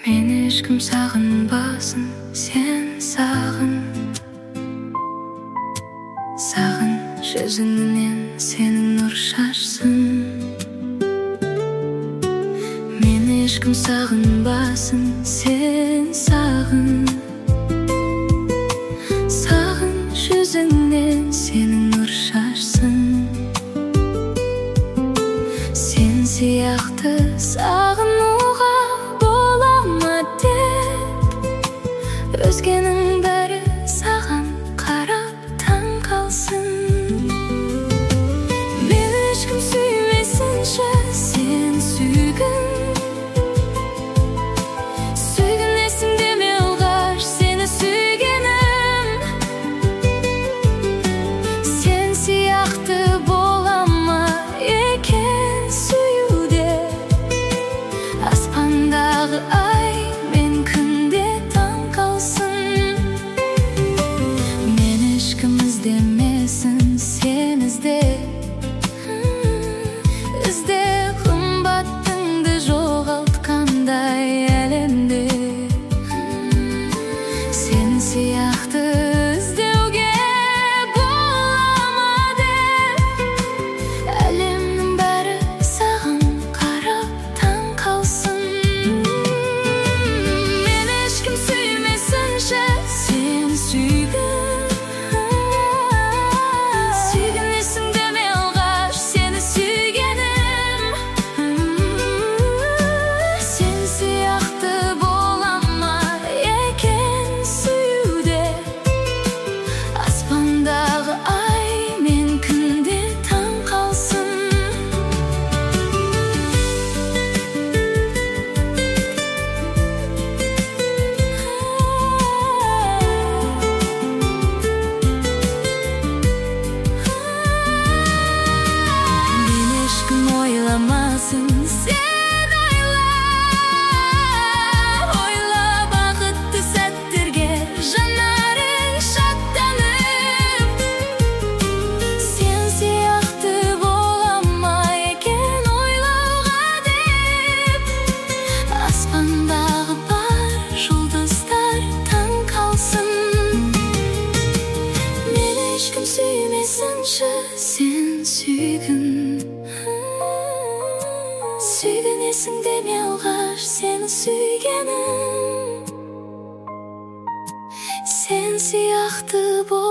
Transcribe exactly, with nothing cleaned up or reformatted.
Meni ешкім сағынбасын, сен сағын. Сағын жүзіңнен сенің нұр шашсын. Meni ешкім сағынбасын, сен сағын. Сағын жүзіңнен сенің нұр шашсын. Сен сияқты сағынуға бола ма деп, өзгенің бәрі саған қарап таң қалсын. Мені ешкім сүймесінші, сен сүйгін. Сүйгінесің деме алғаш сені сүйгенім. Сен сияқты бола ма екен сүюде, аспандағы ай мен күнде таң қалсын. Мені ешкім іздемесін, сен ізде. Ізде қымбаттыңды жоғалтқандай әлемде. Сен сияқты іздеуге бола ма деп, әлемнің бәрі саған қарап таң қалсын. Мені ешкім сүймесінші, сен сүйгін. Сүйгінесің деме алғаш сені сүйгенім. Сен сияқты бола ма екен сүюде, аспандағы ай мен күнде таң қалсын. Мені ешкім ойламасын, сен ойла. Ойла бақытты сәттерге жанарың шаттанып. Сен сияқты бола ма екен ойлауға деп, аспандағы бар жұлдыздар таң қалсын. Мені ешкім сүймесінші, сен сүйгін. Сүйгінесің деме алғаш сені сүйгенім. Сен сияқты бол